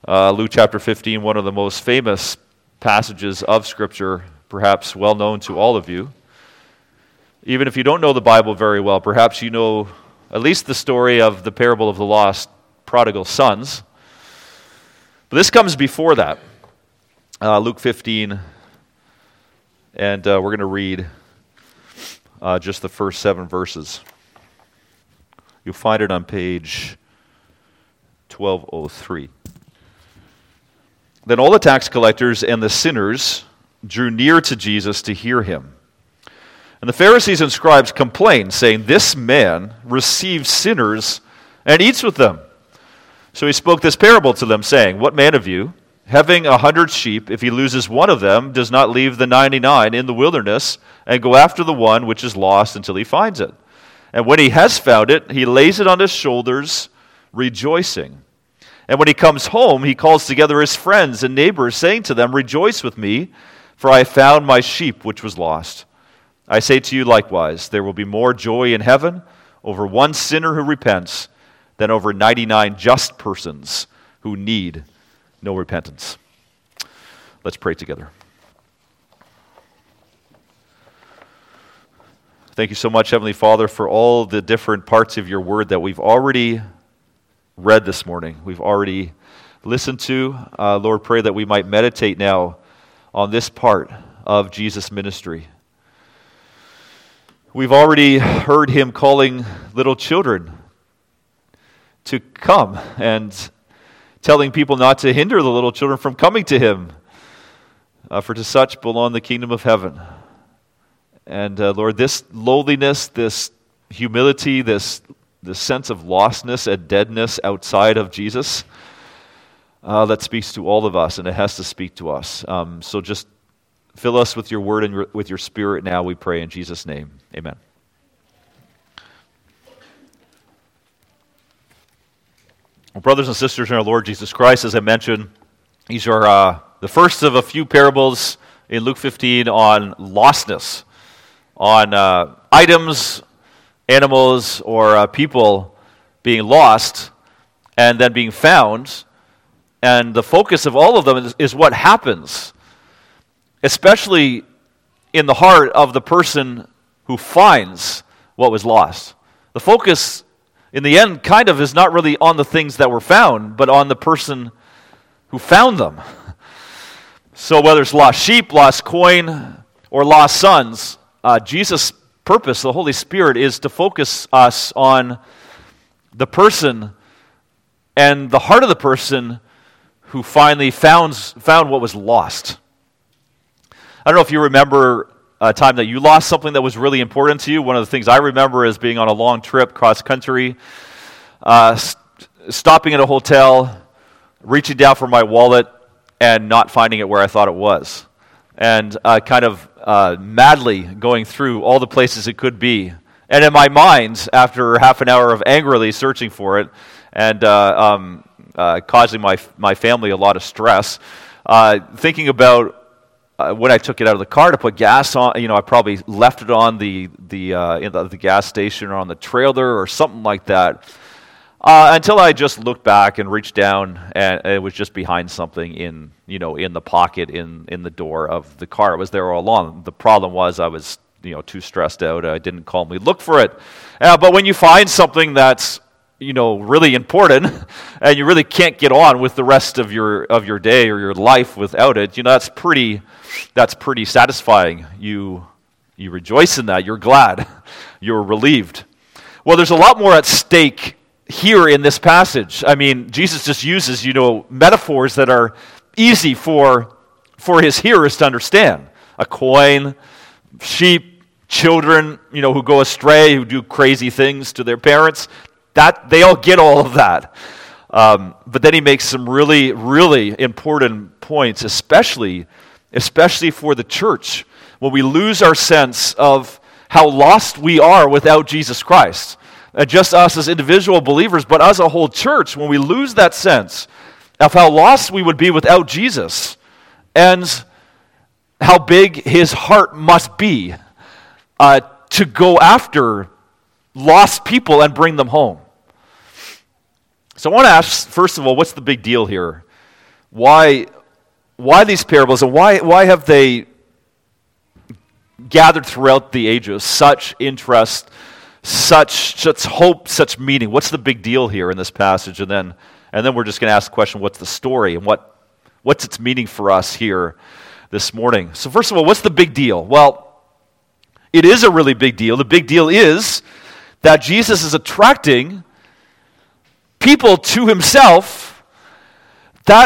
Luke chapter 15, one of the most famous passages of Scripture, perhaps well known to all of you. Even if you don't know the Bible very well, perhaps you know at least the story of the parable of the lost prodigal sons. But this comes before that. Luke 15, and we're going to read just the first 7 verses. You'll find it on page 1203. Then all the tax collectors and the sinners drew near to Jesus to hear him. And the Pharisees and scribes complained, saying, "This man receives sinners and eats with them." So he spoke this parable to them, saying, "What man of you, having 100 sheep, if he loses one of them, does not leave the 99 in the wilderness and go after the one which is lost until he finds it? And when he has found it, he lays it on his shoulders, rejoicing. And when he comes home, he calls together his friends and neighbors, saying to them, 'Rejoice with me, for I have found my sheep which was lost.' I say to you likewise, there will be more joy in heaven over one sinner who repents than over 99 just persons who need no repentance." Let's pray together. Thank you so much, Heavenly Father, for all the different parts of your word that we've already read this morning. We've already listened to. Lord, pray that we might meditate now on this part of Jesus' ministry. We've already heard him calling little children to come and telling people not to hinder the little children from coming to him, for to such belong the kingdom of heaven. And Lord, this lowliness, this humility, this sense of lostness and deadness outside of Jesus, that speaks to all of us, and it has to speak to us. So just fill us with your word and with your spirit now, we pray in Jesus' name. Amen. Well, brothers and sisters in our Lord Jesus Christ, as I mentioned, these are the first of a few parables in Luke 15 on lostness, on items, animals, or people being lost and then being found. And the focus of all of them is what happens, especially in the heart of the person who finds what was lost. The focus, in the end, kind of is not really on the things that were found, but on the person who found them. So whether it's lost sheep, lost coin, or lost sons, Jesus' purpose, the Holy Spirit, is to focus us on the person and the heart of the person who finally found what was lost. I don't know if you remember a time that you lost something that was really important to you. One of the things I remember is being on a long trip cross-country, stopping at a hotel, reaching down for my wallet, and not finding it where I thought it was. And kind of madly going through all the places it could be. And in my mind, after half an hour of angrily searching for it and causing my family a lot of stress, thinking about when I took it out of the car to put gas on, I probably left it on the gas station or on the trailer or something like that. Until I just looked back and reached down, and it was just behind something in the pocket in the door of the car. It was there all along. The problem was I was too stressed out. I didn't calmly look for it. But when you find something that's really important, and you really can't get on with the rest of your day or your life without it, that's pretty satisfying. You rejoice in that. You're glad. You're relieved. Well, there's a lot more at stake here in this passage. I mean, Jesus just uses, metaphors that are easy for his hearers to understand. A coin, sheep, children, who go astray, who do crazy things to their parents. That they all get all of that. But then he makes some really, really important points, especially for the church, when we lose our sense of how lost we are without Jesus Christ. And just us as individual believers, but as a whole church, when we lose that sense of how lost we would be without Jesus, and how big his heart must be to go after lost people and bring them home. So I want to ask, first of all, what's the big deal here? Why these parables, and why have they gathered throughout the ages such interest, such hope, such meaning? What's the big deal here in this passage? And then we're just going to ask the question, what's the story, and what's its meaning for us here this morning? So first of all, what's the big deal? Well, it is a really big deal. The big deal is that Jesus is attracting people to himself that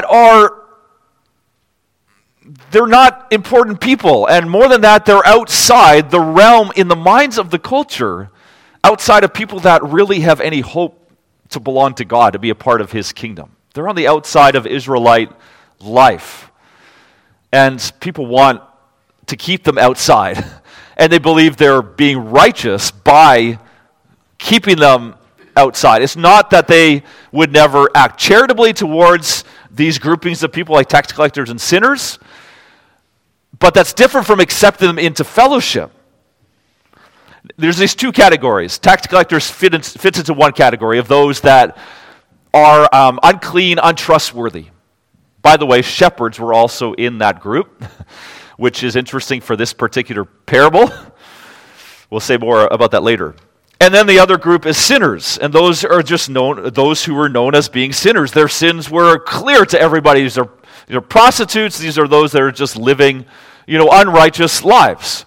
they're not important people. And more than that, they're outside the realm in the minds of the culture, outside of people that really have any hope to belong to God, to be a part of his kingdom. They're on the outside of Israelite life. And people want to keep them outside. And they believe they're being righteous by keeping them outside. It's not that they would never act charitably towards these groupings of people like tax collectors and sinners, but that's different from accepting them into fellowship. There's these two categories. Tax collectors fits into one category of those that are unclean, untrustworthy. By the way, shepherds were also in that group, which is interesting for this particular parable. We'll say more about that later. And then the other group is sinners, and those are just those who were known as being sinners. Their sins were clear to everybody. These are prostitutes. These are those that are just living, unrighteous lives.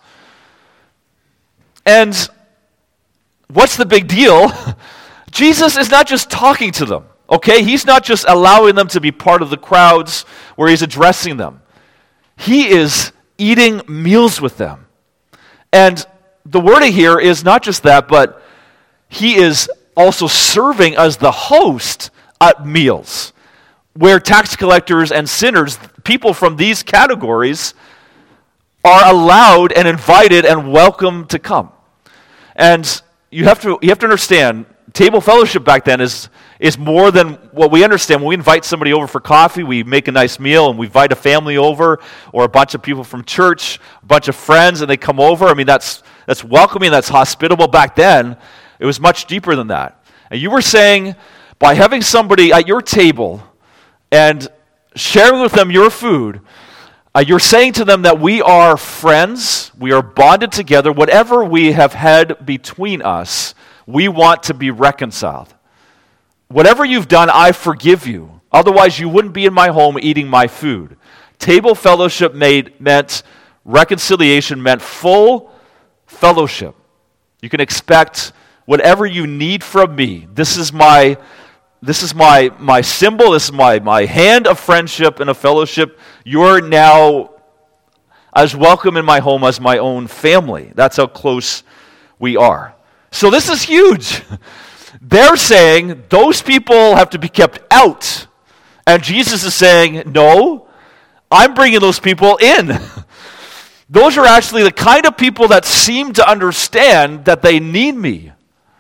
And what's the big deal? Jesus is not just talking to them, okay? He's not just allowing them to be part of the crowds where he's addressing them. He is eating meals with them. And the wording here is not just that, but he is also serving as the host at meals, where tax collectors and sinners, people from these categories, are allowed and invited and welcome to come. And you have to understand, table fellowship back then is more than what we understand. When we invite somebody over for coffee, we make a nice meal, and we invite a family over, or a bunch of people from church, a bunch of friends, and they come over. I mean, that's welcoming, that's hospitable. Back then, it was much deeper than that. And you were saying, by having somebody at your table and sharing with them your food, you're saying to them that we are friends, we are bonded together. Whatever we have had between us, we want to be reconciled. Whatever you've done, I forgive you. Otherwise, you wouldn't be in my home eating my food. Table fellowship meant reconciliation, meant full fellowship. You can expect whatever you need from me. This is my symbol. This is my hand of friendship and of fellowship. You're now as welcome in my home as my own family. That's how close we are. So this is huge. They're saying those people have to be kept out. And Jesus is saying, no, I'm bringing those people in. Those are actually the kind of people that seem to understand that they need me.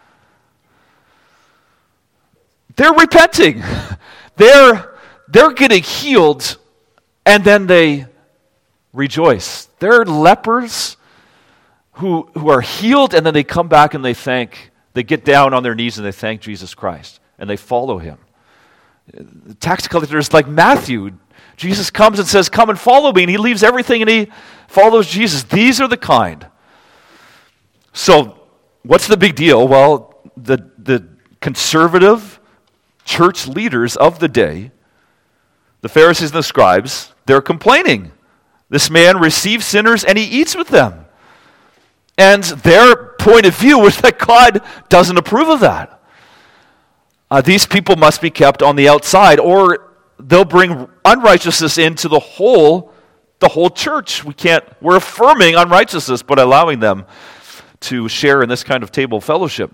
They're repenting. They're getting healed, and then they rejoice. They're lepers who are healed, and then they come back and they get down on their knees and they thank Jesus Christ, and they follow him. The tax collectors like Matthew, Jesus comes and says, come and follow me, and he leaves everything and he follows Jesus. These are the kind. So, what's the big deal? Well, the conservative church leaders of the day, the Pharisees and the scribes, they're complaining. This man receives sinners and he eats with them. And their point of view was that God doesn't approve of that. These people must be kept on the outside, or they'll bring unrighteousness into the whole church. We're affirming unrighteousness, but allowing them to share in this kind of table fellowship.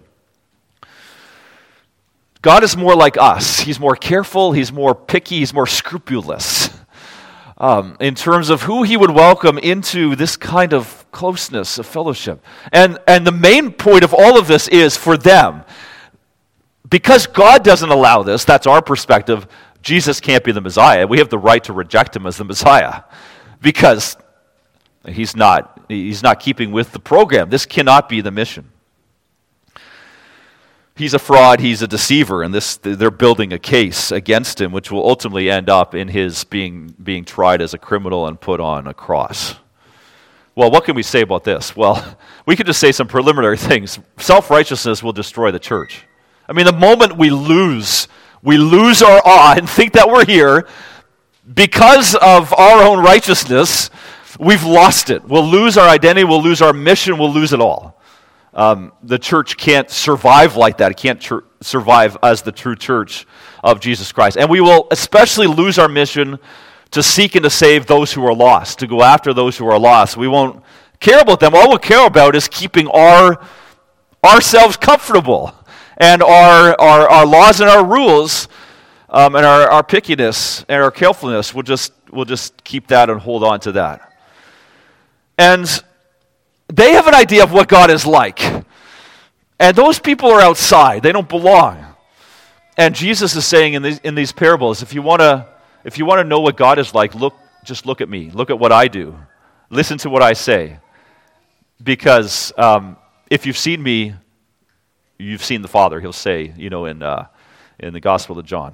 God is more like us. He's more careful, he's more picky, he's more scrupulous in terms of who he would welcome into this kind of closeness of fellowship. And the main point of all of this is for them, because God doesn't allow this, that's our perspective, Jesus can't be the Messiah. We have the right to reject him as the Messiah because he's not keeping with the program. This cannot be the mission. he's a fraud, he's a deceiver, and they're building a case against him, which will ultimately end up in his being tried as a criminal and put on a cross. Well, what can we say about this? Well, we could just say some preliminary things. Self-righteousness will destroy the church. I mean, the moment we lose our awe and think that we're here because of our own righteousness, we've lost it. We'll lose our identity, we'll lose our mission, we'll lose it all. The church can't survive like that. It can't survive as the true church of Jesus Christ. And we will especially lose our mission to seek and to save those who are lost, to go after those who are lost. We won't care about them. All we'll care about is keeping ourselves comfortable, and our laws and our rules and our pickiness and our carefulness. We'll just keep that and hold on to that. And they have an idea of what God is like. And those people are outside. They don't belong. And Jesus is saying in these parables, if you want to know what God is like, just look at me. Look at what I do. Listen to what I say. Because if you've seen me, you've seen the Father, he'll say, in the Gospel of John.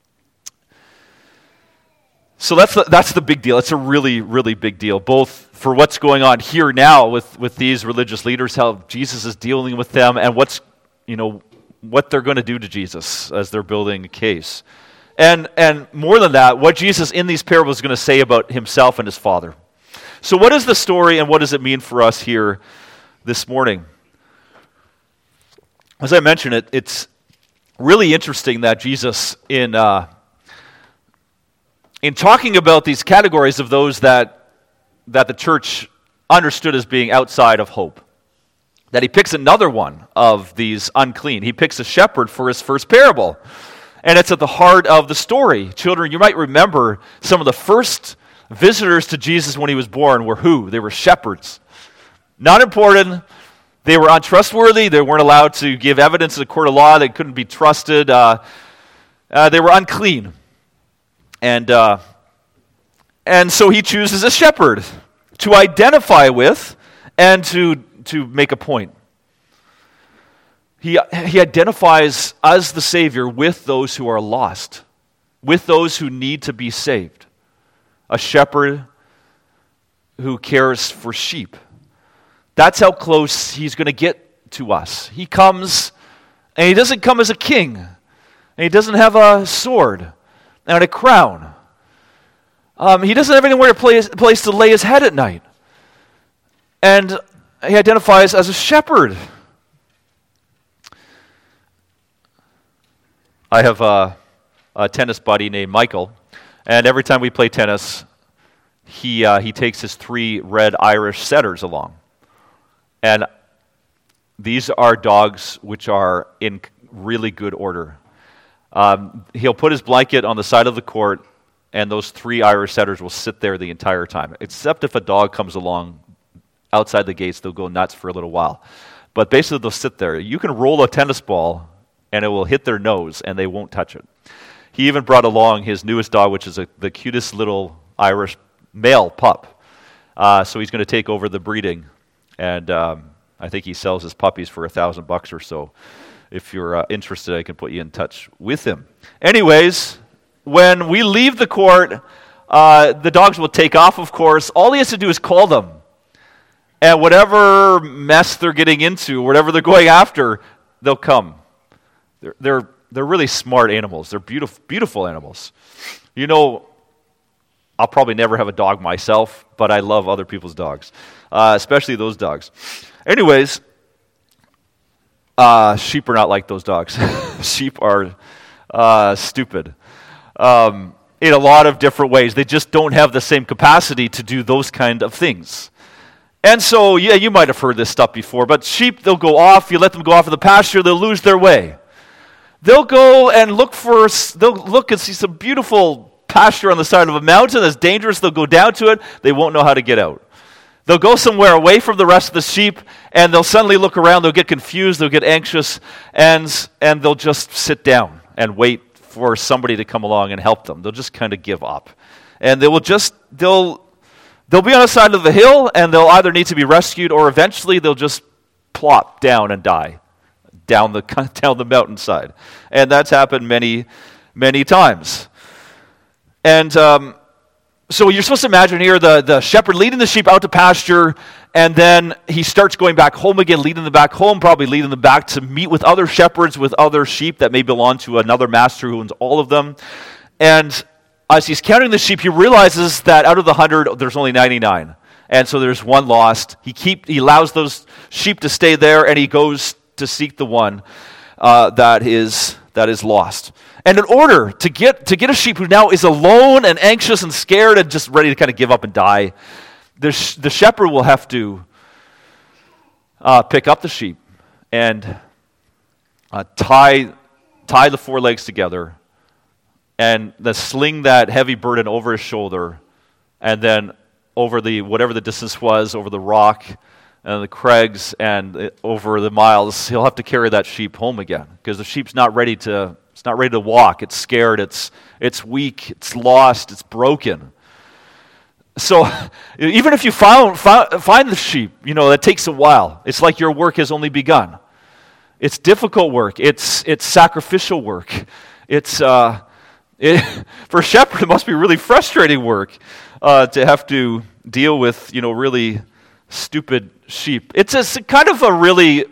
So that's the big deal. It's a really, really big deal, both for what's going on here now with these religious leaders, how Jesus is dealing with them, and what they're going to do to Jesus as they're building a case. And more than that, what Jesus in these parables is going to say about himself and his Father. So what is the story, and what does it mean for us here this morning? As I mentioned, it's really interesting that Jesus, in talking about these categories of those that the church understood as being outside of hope, that he picks another one of these unclean. He picks a shepherd for his first parable. And it's at the heart of the story. Children, you might remember some of the first visitors to Jesus when he was born were who? They were shepherds. Not important. They were untrustworthy. They weren't allowed to give evidence in a court of law. They couldn't be trusted. They were unclean. And so he chooses a shepherd to identify with and to make a point. He identifies as the Savior with those who are lost, with those who need to be saved. A shepherd who cares for sheep. That's how close he's going to get to us. He comes, and he doesn't come as a king, and he doesn't have a sword and a crown. He doesn't have anywhere place to lay his head at night. And he identifies as a shepherd. I have a tennis buddy named Michael, and every time we play tennis, he takes his 3 red Irish setters along. And these are dogs which are in really good order. He'll put his blanket on the side of the court, and those 3 Irish setters will sit there the entire time. Except if a dog comes along outside the gates, they'll go nuts for a little while. But basically, they'll sit there. You can roll a tennis ball, and it will hit their nose, and they won't touch it. He even brought along his newest dog, which is the cutest little Irish male pup. So he's going to take over the breeding, and I think he sells his puppies for $1,000 or so. If you're interested, I can put you in touch with him. Anyways, when we leave the court, the dogs will take off, of course. All he has to do is call them. And whatever mess they're getting into, whatever they're going after, they'll come. They're really smart animals. They're beautiful animals. I'll probably never have a dog myself, but I love other people's dogs, especially those dogs. Anyways, sheep are not like those dogs. Sheep are stupid in a lot of different ways. They just don't have the same capacity to do those kind of things. And so, yeah, you might have heard this stuff before, but sheep, they'll go off. You let them go off in the pasture, they'll lose their way. They'll go and they'll look and see some beautiful pasture on the side of a mountain that's dangerous. They'll go down to it. They won't know how to get out. They'll go somewhere away from the rest of the sheep, and they'll suddenly look around. They'll get confused. They'll get anxious, and they'll just sit down and wait for somebody to come along and help them. They'll just kind of give up. And they'll be on the side of the hill, and they'll either need to be rescued, or eventually they'll just plop down and die down the down the mountainside. And that's happened many, many times. And so you're supposed to imagine here the shepherd leading the sheep out to pasture, and then he starts going back home again, leading them back home, probably leading them back to meet with other shepherds, with other sheep that may belong to another master who owns all of them. And as he's counting the sheep, he realizes that out of the 100, there's only 99. And so there's one lost. He allows those sheep to stay there, and he goes to seek the one that is lost. And in order to get a sheep who now is alone and anxious and scared and just ready to kind of give up and die, the shepherd will have to pick up the sheep and tie the four legs together and then sling that heavy burden over his shoulder, and then over whatever the distance was, over the rock and the crags and over the miles, he'll have to carry that sheep home again, because the sheep's not ready to walk. It's scared, it's weak, it's lost, it's broken. So even if you find the sheep, that takes a while. It's like your work has only begun. It's difficult work. It's sacrificial work. For a shepherd, it must be really frustrating work to have to deal with really stupid sheep. It's a kind of a really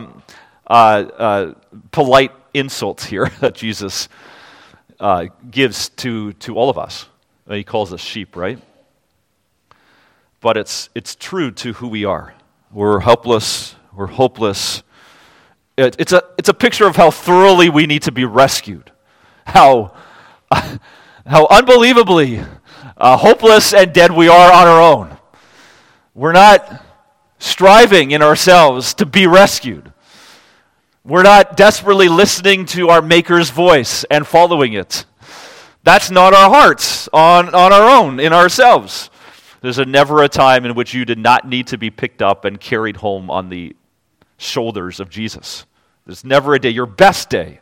polite insult here that Jesus gives to all of us. He calls us sheep, right? But it's true to who we are. We're helpless. We're hopeless. It's a picture of how thoroughly we need to be rescued. How unbelievably hopeless and dead we are on our own. We're not striving in ourselves to be rescued. We're not desperately listening to our Maker's voice and following it. That's not our hearts on our own, in ourselves. There's never a time in which you did not need to be picked up and carried home on the shoulders of Jesus. There's never a day, your best day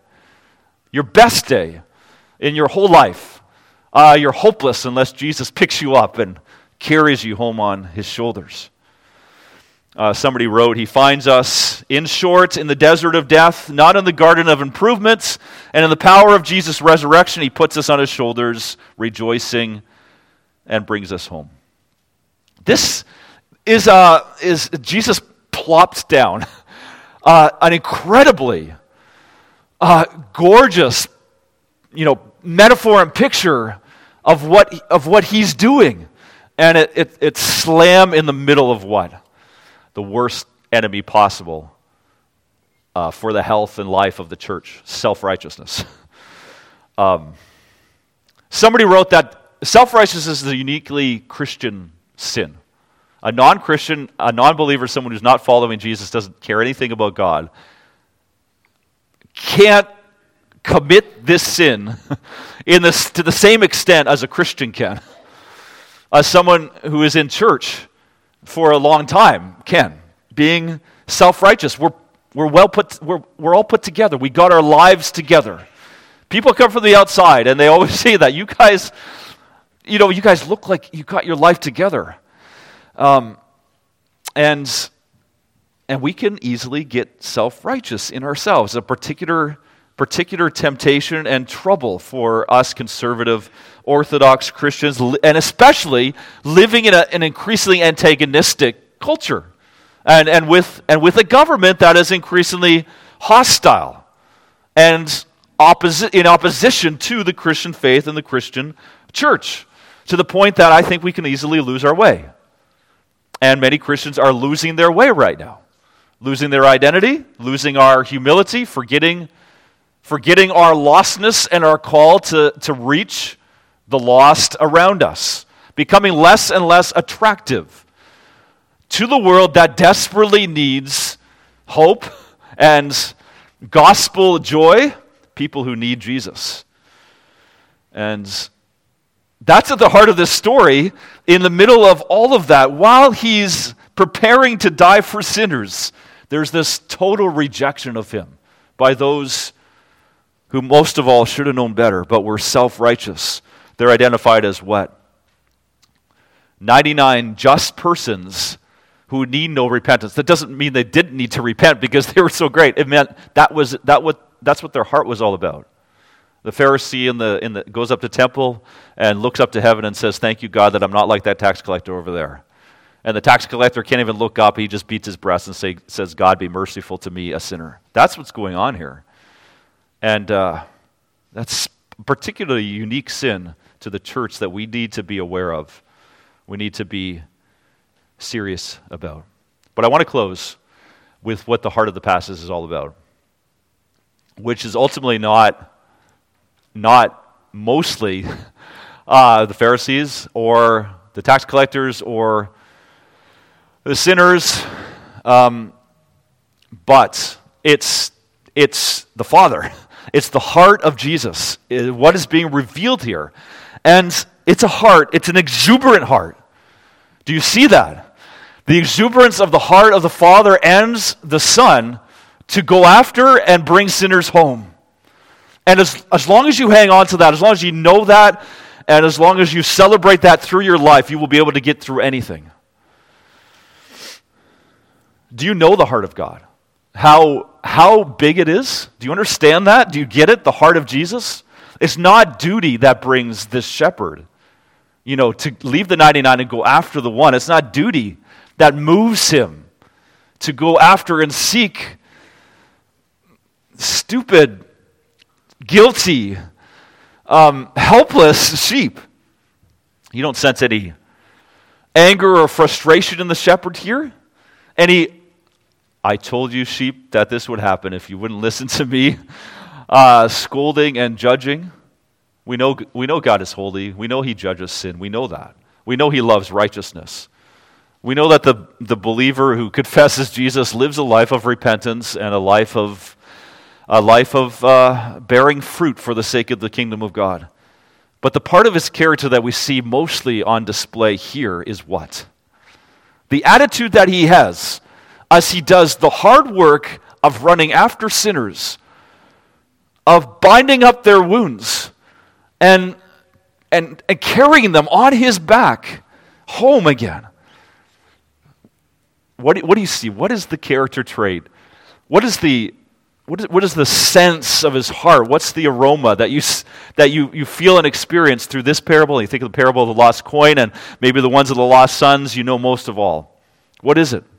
in your whole life, you're hopeless unless Jesus picks you up and carries you home on his shoulders. Somebody wrote, he finds us, in short, in the desert of death, not in the garden of improvements, and in the power of Jesus' resurrection, he puts us on his shoulders, rejoicing, and brings us home. This is Jesus plopped down an incredibly gorgeous, metaphor and picture of what he's doing, and it's slam in the middle of what? The worst enemy possible for the health and life of the church, self-righteousness. Somebody wrote that self-righteousness is a uniquely Christian sin. A non-Christian, a non-believer, someone who's not following Jesus, doesn't care anything about God, can't commit this sin to the same extent as a Christian can. As someone who is in church for a long time can. Being self-righteous, we're all put together. We got our lives together. People come from the outside and they always say that you guys look like you got your life together. And we can easily get self-righteous in ourselves. A particular temptation and trouble for us conservative Orthodox Christians, and especially living in an increasingly antagonistic culture, and with a government that is increasingly hostile and in opposition to the Christian faith and the Christian church, to the point that I think we can easily lose our way. And many Christians are losing their way right now, losing their identity, losing our humility, forgetting our lostness and our call to reach the lost around us, becoming less and less attractive to the world that desperately needs hope and gospel joy, people who need Jesus. And that's at the heart of this story. In the middle of all of that, while he's preparing to die for sinners, there's this total rejection of him by those who most of all should have known better, but were self-righteous. They're identified as what? 99 just persons who need no repentance. That doesn't mean they didn't need to repent because they were so great. It meant that's what their heart was all about. The Pharisee goes up to temple and looks up to heaven and says, "Thank you, God, that I'm not like that tax collector over there." And the tax collector can't even look up. He just beats his breast and says, "God, be merciful to me, a sinner." That's what's going on here. And that's a particularly unique sin to the church that we need to be aware of. We need to be serious about. But I want to close with what the heart of the passage is all about, which is ultimately not mostly the Pharisees or the tax collectors or the sinners, but it's the Father. It's the heart of Jesus, what is being revealed here. And it's a heart, it's an exuberant heart. Do you see that? The exuberance of the heart of the Father and the Son to go after and bring sinners home. And as long as you hang on to that, as long as you know that, and as long as you celebrate that through your life, you will be able to get through anything. Do you know the heart of God? How big it is? Do you understand that? Do you get it? The heart of Jesus? It's not duty that brings this shepherd, to leave the 99 and go after the one. It's not duty that moves him to go after and seek stupid, guilty, helpless sheep. You don't sense any anger or frustration in the shepherd here? I told you, sheep, that this would happen if you wouldn't listen to me, scolding and judging. We know God is holy. We know he judges sin. We know that. We know he loves righteousness. We know that the believer who confesses Jesus lives a life of repentance and a life of bearing fruit for the sake of the kingdom of God. But the part of his character that we see mostly on display here is what? The attitude that he has as he does the hard work of running after sinners, of binding up their wounds, and carrying them on his back home again. What do you see? What is the character trait? What is the sense of his heart? What's the aroma that you feel and experience through this parable? You think of the parable of the lost coin and maybe the ones of the lost sons you know most of all. What is it?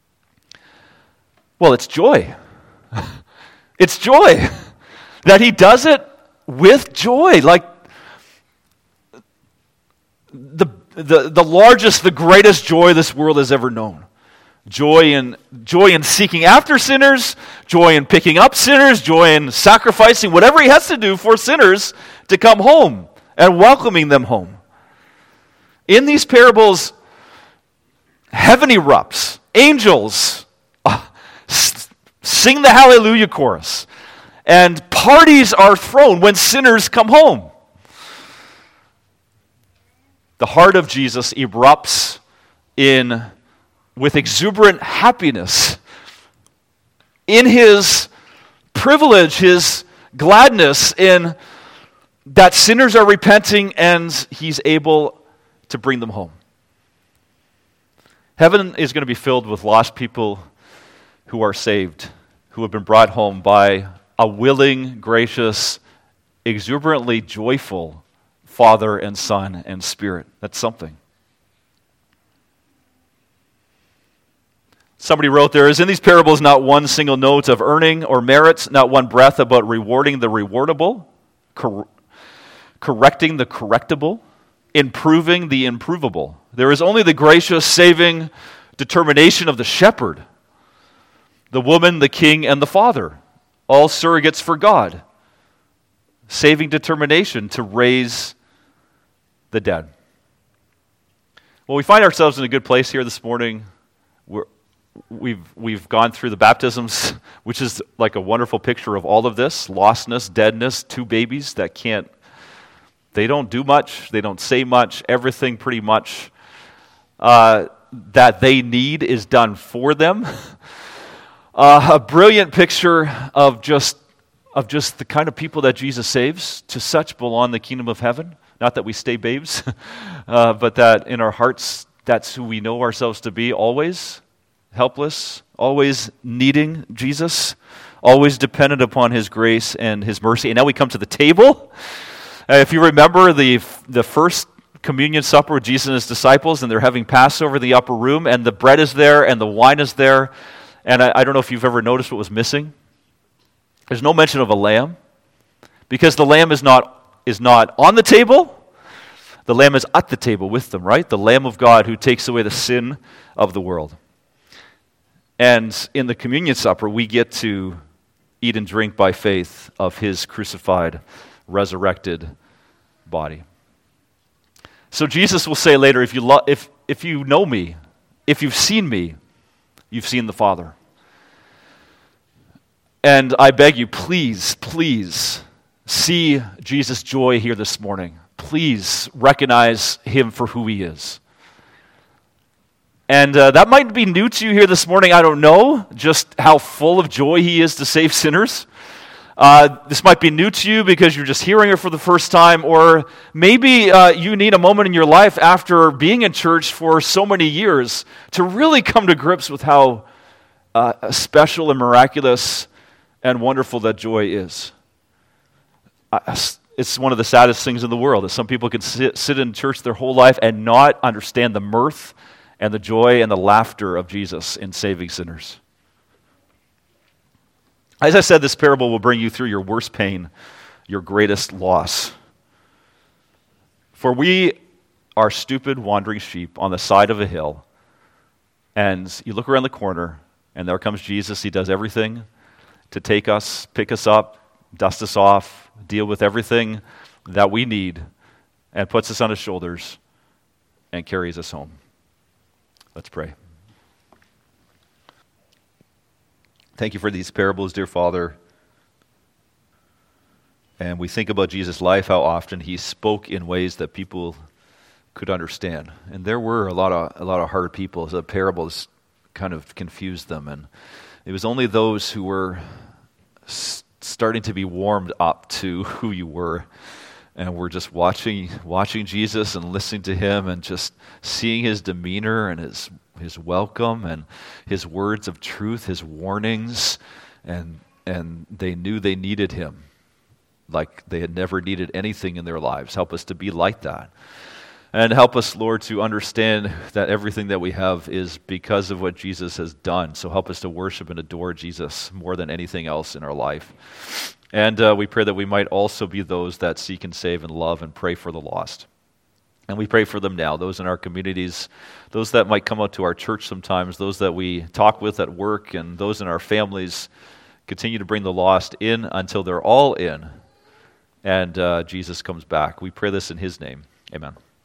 Well, it's joy. It's joy. That he does it with joy. Like the largest, the greatest joy this world has ever known. Joy in seeking after sinners, joy in picking up sinners, joy in sacrificing whatever he has to do for sinners to come home and welcoming them home. In these parables, heaven erupts, angels sing the hallelujah chorus, and parties are thrown when sinners come home. The heart of Jesus erupts with exuberant happiness in his privilege, his gladness in that sinners are repenting and he's able to bring them home. Heaven is going to be filled with lost people who are saved, who have been brought home by a willing, gracious, exuberantly joyful Father and Son and Spirit. That's something. Somebody wrote, there is in these parables not one single note of earning or merits, not one breath about rewarding the rewardable, correcting the correctable, improving the improvable. There is only the gracious, saving determination of the shepherd, the woman, the king, and the father, all surrogates for God, saving determination to raise the dead. Well, we find ourselves in a good place here this morning. We've gone through the baptisms, which is like a wonderful picture of all of this, lostness, deadness, two babies that they don't do much, they don't say much, everything pretty much that they need is done for them. A brilliant picture of just the kind of people that Jesus saves. To such belong the kingdom of heaven. Not that we stay babes, but that in our hearts that's who we know ourselves to be, always helpless, always needing Jesus, always dependent upon his grace and his mercy. And now we come to the table. If you remember the first communion supper with Jesus and his disciples, and they're having Passover in the upper room, and the bread is there and the wine is there. And I don't know if you've ever noticed what was missing. There's no mention of a lamb, because the lamb is not on the table. The lamb is at the table with them, right? The Lamb of God who takes away the sin of the world. And in the communion supper, we get to eat and drink by faith of his crucified, resurrected body. So Jesus will say later, if you know me, if you've seen me, you've seen the Father. And I beg you, please, please see Jesus' joy here this morning. Please recognize him for who he is. And that might be new to you here this morning. I don't know just how full of joy he is to save sinners. This might be new to you because you're just hearing it for the first time, or maybe you need a moment in your life after being in church for so many years to really come to grips with how special and miraculous and wonderful that joy is. It's one of the saddest things in the world that some people can sit in church their whole life and not understand the mirth and the joy and the laughter of Jesus in saving sinners. As I said, this parable will bring you through your worst pain, your greatest loss. For we are stupid, wandering sheep on the side of a hill, and you look around the corner, and there comes Jesus. He does everything to take us, pick us up, dust us off, deal with everything that we need, and puts us on his shoulders and carries us home. Let's pray. Thank you for these parables, dear Father. And we think about Jesus' life, how often he spoke in ways that people could understand. And there were a lot of hard people. The parables kind of confused them. And it was only those who were starting to be warmed up to who you were, and we're just watching Jesus and listening to him and just seeing his demeanor and his welcome and his words of truth, his warnings, and they knew they needed him like they had never needed anything in their lives. Help us to be like that. And help us, Lord, to understand that everything that we have is because of what Jesus has done. So help us to worship and adore Jesus more than anything else in our life. And we pray that we might also be those that seek and save and love and pray for the lost. And we pray for them now, those in our communities, those that might come out to our church sometimes, those that we talk with at work, and those in our families. Continue to bring the lost in until they're all in, and Jesus comes back. We pray this in his name. Amen.